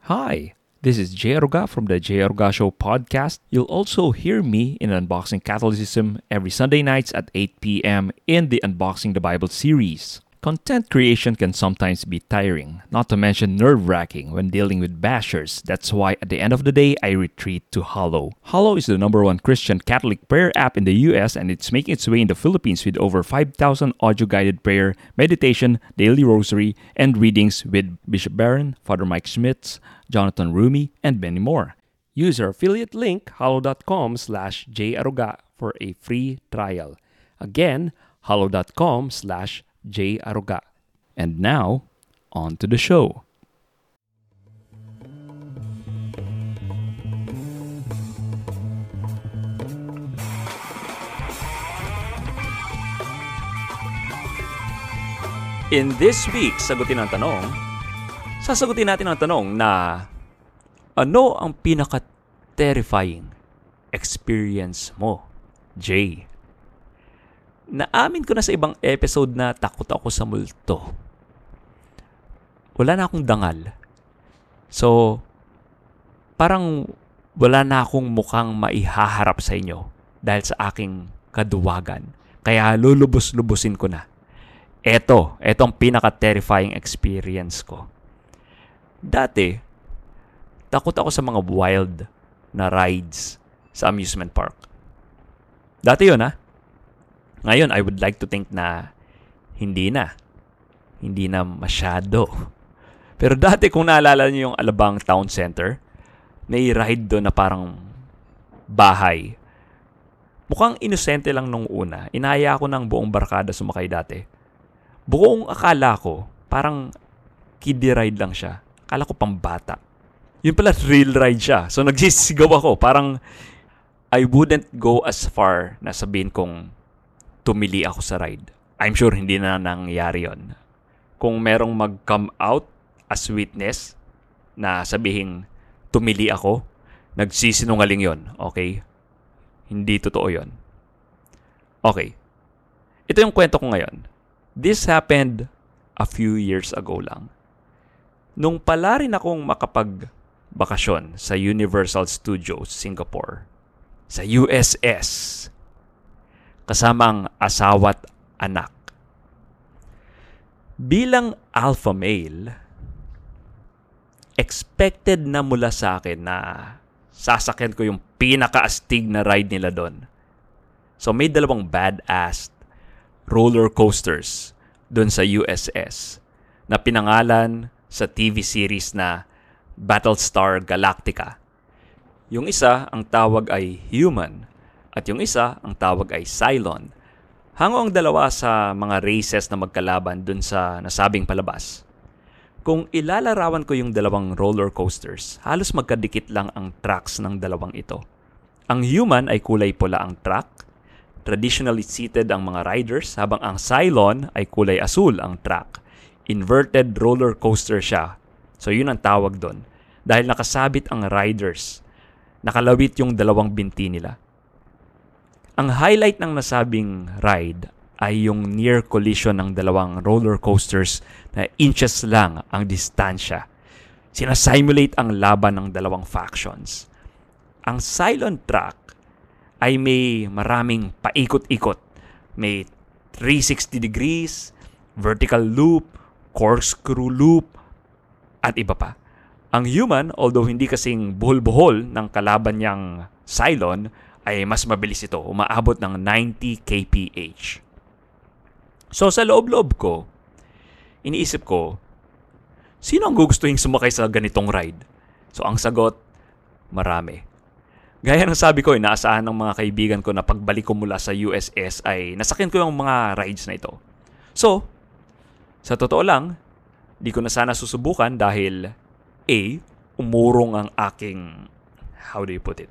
Hi, this is Jay Aruga from the Jay Aruga Show podcast. You'll also hear me in Unboxing Catholicism every Sunday nights at 8 p.m. in the Unboxing the Bible series. Content creation can sometimes be tiring, not to mention nerve-wracking when dealing with bashers. That's why at the end of the day, I retreat to Hallow. Hallow is the #1 Christian Catholic prayer app in the US, and it's making its way in the Philippines with over 5,000 audio-guided prayer, meditation, daily rosary, and readings with Bishop Barron, Father Mike Schmitz, Jonathan Rumi, and many more. Use our affiliate link, hallow.com/jaruga for a free trial. Again, hallow.com/jaruga. And now, on to the show. In this week, sasagutin natin ang tanong na ano ang pinaka-terrifying experience mo, Jay? Naamin ko na sa ibang episode na takot ako sa multo. Wala na akong dangal. So, parang wala na akong mukhang maihaharap sa inyo dahil sa aking kaduwagan. Kaya lulubos-lubusin ko na. Ito ang pinaka-terrifying experience ko. Dati, takot ako sa mga wild na rides sa amusement park. Dati yun, ha? Ngayon, I would like to think na hindi na masyado. Pero dati, kung naalala niyo yung Alabang Town Center, may ride doon na parang bahay. Mukhang inosente lang nung una. Inaya ako ng buong barkada sumakay dati. Buong akala ko, parang kiddie ride lang siya. Akala ko pambata. Yun pala, real ride siya. So, nagsisigaw ako. Parang, I wouldn't go as far na sabihin kong tumili ako sa ride. I'm sure hindi na nangyari yon. Kung merong mag-come out as witness na sabihin tumili ako, nagsisinungaling yon, okay? Hindi totoo yon. Okay. Ito yung kwento ko ngayon. This happened a few years ago lang. Nung pala rin akong makapagbakasyon sa Universal Studios, Singapore, sa USS, kasamang asawa't anak. Bilang alpha male, expected na mula sa akin na sasakyan ko yung pinaka-astig na ride nila doon. So may dalawang badass roller coasters doon sa USS na pinangalan sa TV series na Battlestar Galactica. Yung isa, ang tawag ay Human, at yung isa, ang tawag ay Cylon. Hango ang dalawa sa mga races na magkalaban dun sa nasabing palabas. Kung ilalarawan ko yung dalawang roller coasters, halos magkadikit lang ang tracks ng dalawang ito. Ang Human ay kulay pula ang track, traditionally seated ang mga riders, habang ang Cylon ay kulay asul ang track. Inverted roller coaster siya. So yun ang tawag dun. Dahil nakasabit ang riders, nakalawit yung dalawang binti nila. Ang highlight ng nasabing ride ay yung near collision ng dalawang roller coasters na inches lang ang distansya. Sinasimulate ang laban ng dalawang factions. Ang Cylon track ay may maraming paikot-ikot. May 360 degrees, vertical loop, corkscrew loop, at iba pa. Ang Human, although hindi kasing buhol-buhol ng kalaban niyang Cylon, ay mas mabilis ito, umaabot ng 90 kph. So sa loob-loob ko, iniisip ko, sino ang gugustuhin sumakay sa ganitong ride? So ang sagot, marami. Gaya ng sabi ko, inaasahan ng mga kaibigan ko na pagbalik ko mula sa USS ay nasakyan ko yung mga rides na ito. So, sa totoo lang, di ko na sana susubukan dahil A, umurong ang aking, how do you put it,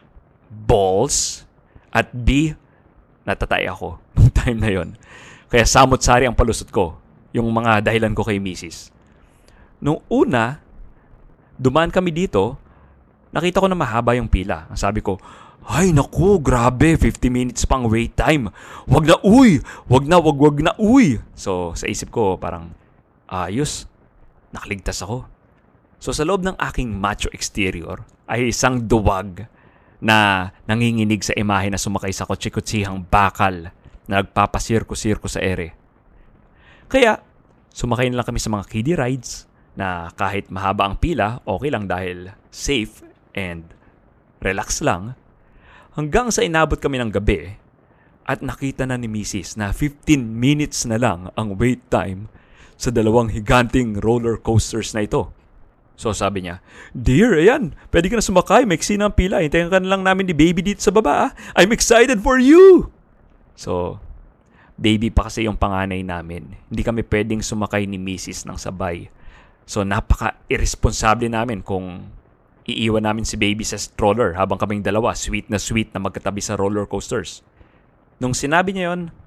balls, at B, natatay ako nung time na yon. Kaya samot-sari ang palusot ko, yung mga dahilan ko kay Mrs. Nung una, dumaan kami dito, nakita ko na mahaba yung pila. Sabi ko, ay naku, grabe, 50 minutes pang wait time. Wag na, uy! Wag na, uy! So, sa isip ko, parang, ayos, nakaligtas ako. So sa loob ng aking macho exterior ay isang duwag na nanginginig sa imahe na sumakay sa kutsi-kutsihang bakal na nagpapasirko-sirko sa ere. Kaya sumakay na lang kami sa mga kiddie rides na kahit mahaba ang pila, okay lang dahil safe and relax lang. Hanggang sa inabot kami ng gabi at nakita na ni Mrs. na 15 minutes na lang ang wait time sa dalawang higanting roller coasters na ito. So sabi niya, "Dear, ayan, pwede ka na sumakay, maiksi na ang pila. Hintayin ka na lang namin ni baby dito sa baba. I'm excited for you!" So, baby pa kasi yung panganay namin. Hindi kami pwedeng sumakay ni Mrs. ng sabay. So napaka-irresponsable namin kung iiwan namin si baby sa stroller habang kaming dalawa, sweet na magkatabi sa roller coasters. Nung sinabi niya yun,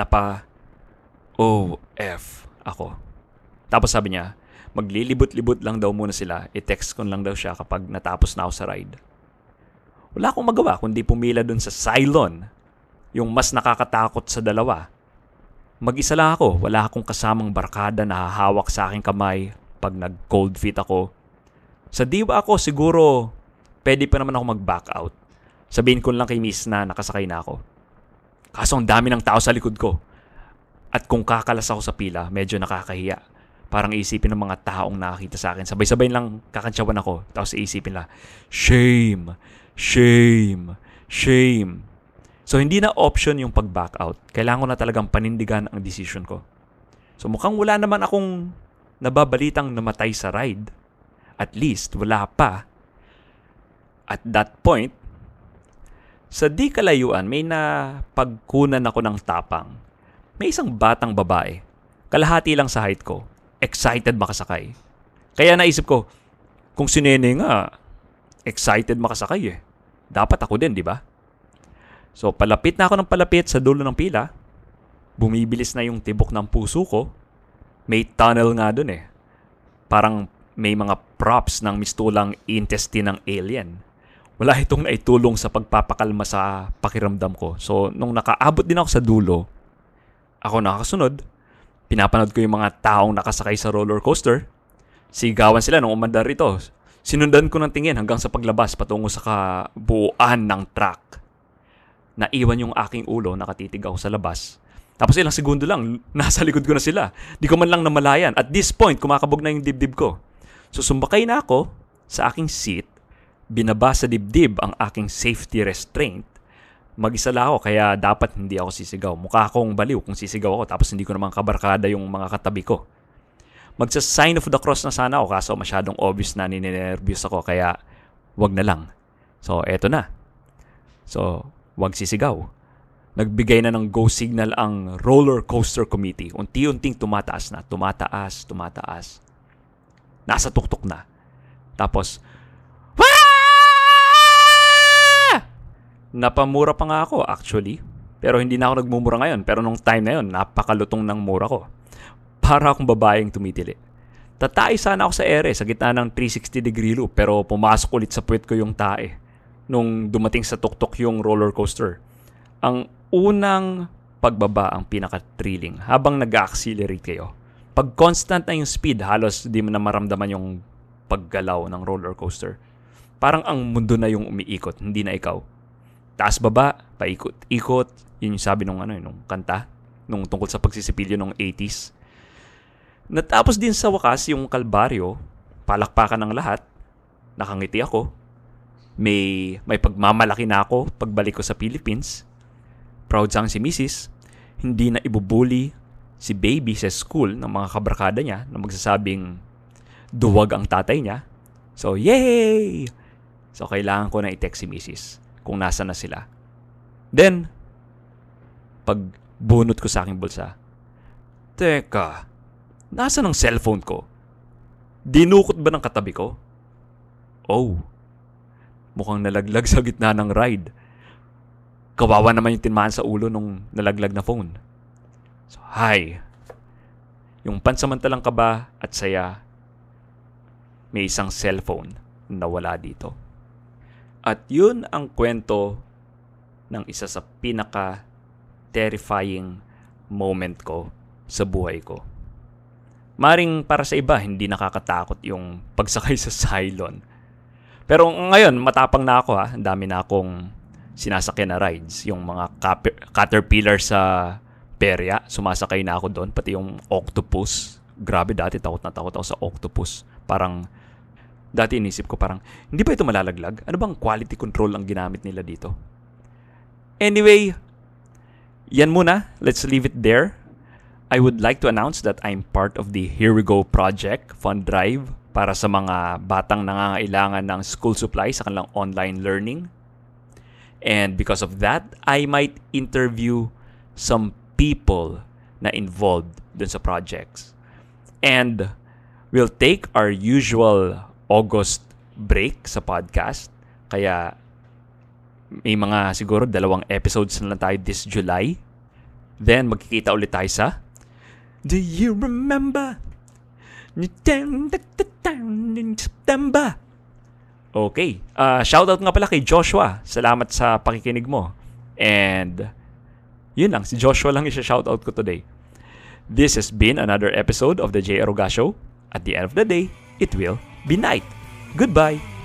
OF ako. Tapos sabi niya, maglilibot-libot lang daw muna sila. I-text ko lang daw siya kapag natapos na ako sa ride. Wala akong magawa kundi pumila dun sa Cylon, yung mas nakakatakot sa dalawa. Mag-isa lang ako. Wala akong kasamang barkada na hahawak sa aking kamay pag nag-cold feet ako. Sa diwa ako, siguro pwede pa naman ako mag-back out. Sabihin ko lang kay Miss na nakasakay na ako. Kaso ang dami ng tao sa likod ko. At kung kakalas ako sa pila, medyo nakakahiya. Parang isipin ng mga taong nakakita sa akin. Sabay-sabay lang kakantsawan ako. Tapos isipin nila, shame, shame, shame. So hindi na option yung pag-back out. Kailangan ko na talagang panindigan ang decision ko. So mukhang wala naman akong nababalitang namatay sa ride. At least wala pa. At that point, sa di kalayuan, may napagkunan ako ng tapang. May isang batang babae. Kalahati lang sa height ko. Excited makasakay. Kaya naisip ko, kung si Nene nga, excited makasakay eh. Dapat ako din, di ba? So, palapit na ako ng palapit sa dulo ng pila. Bumibilis na yung tibok ng puso ko. May tunnel nga dun eh. Parang may mga props ng mistulang intestine ng alien. Wala itong naitulong sa pagpapakalma sa pakiramdam ko. So, nung nakaabot din ako sa dulo, ako nakakasunod. Pinapanood ko yung mga taong nakasakay sa roller coaster. Sigawan sila nung umandar ito. Sinundan ko ng tingin hanggang sa paglabas patungo sa kabuuan ng track. Naiwan yung aking ulo, nakatitig ako sa labas. Tapos ilang segundo lang, nasa likod ko na sila. Di ko man lang namalayan. At this point, kumakabog na yung dibdib ko. So sumbakay na ako sa aking seat. Binaba sa dibdib ang aking safety restraint. Mag-isa lang ako, kaya dapat hindi ako sisigaw. Mukha akong baliw kung sisigaw ako tapos hindi ko naman kabarkada yung mga katabi ko. Magsa-sign of the cross na sana ako kaso masyadong obvious na ninenervyos ako kaya wag na lang. So, eto na. So, wag sisigaw. Nagbigay na ng go signal ang roller coaster committee. Unti-unting tumataas na. Tumataas. Nasa tuktok na. Tapos, napamura pa nga ako actually. Pero hindi na ako nagmumura ngayon. Pero nung time na yun, napakalutong ng mura ko. Para akong babaeng tumitili. Tatay sana ako sa ere sa gitna ng 360-degree loop. Pero pumasok ulit sa puwet ko yung tae. Nung dumating sa tuktok yung roller coaster. Ang unang pagbaba ang pinaka-thrilling habang nag-accelerate kayo. Pag constant na yung speed, halos di mo na maramdaman yung paggalaw ng roller coaster. Parang ang mundo na yung umiikot, hindi na ikaw. Taas baba, paikot-ikot. Yun yung sabi nung kanta, nung tungkol sa pagsisipilyo ng 80s. Natapos din sa wakas yung kalbaryo, palakpakan ng lahat. Nakangiti ako. May pagmamalaki na ako pagbalik ko sa Philippines. Proud sang si Mrs. Hindi na ibubuli si baby sa school ng mga kabarkada niya na magsasabing duwag ang tatay niya. So, yay! So, kailangan ko na i-text si Mrs. kung nasa na sila. Then, pag bunot ko sa aking bulsa, teka, nasa ng cellphone ko? Dinukot ba ng katabi ko? Oh, mukhang nalaglag sa gitna ng ride. Kawawa naman yung tinmaan sa ulo nung nalaglag na phone. So, hi. Yung pansamantalang kaba at saya, may isang cellphone na wala dito. At yun ang kwento ng isa sa pinaka-terrifying moment ko sa buhay ko. Maring para sa iba, hindi nakakatakot yung pagsakay sa Cylon. Pero ngayon, matapang na ako ha. Ang dami na akong sinasakyan na rides. Yung mga caterpillar sa perya, sumasakay na ako doon. Pati yung octopus. Grabe, dati takot na takot ako sa octopus. Parang, dati inisip ko parang, hindi ba ito malalaglag? Ano bang quality control ang ginamit nila dito? Anyway, yan muna. Let's leave it there. I would like to announce that I'm part of the Here We Go project fund drive para sa mga batang nangangailangan ng school supplies sa kanilang online learning. And because of that, I might interview some people na involved dun sa projects. And we'll take our usual August break sa podcast. Kaya may mga siguro 2 episodes na lang tayo this July. Then magkikita ulit tayo sa Do you remember? In September. Okay. Shoutout nga pala kay Joshua. Salamat sa pakikinig mo. And yun lang. Si Joshua lang isa-shoutout ko today. This has been another episode of the J. Aruga Show. At the end of the day, it will be night. Goodbye.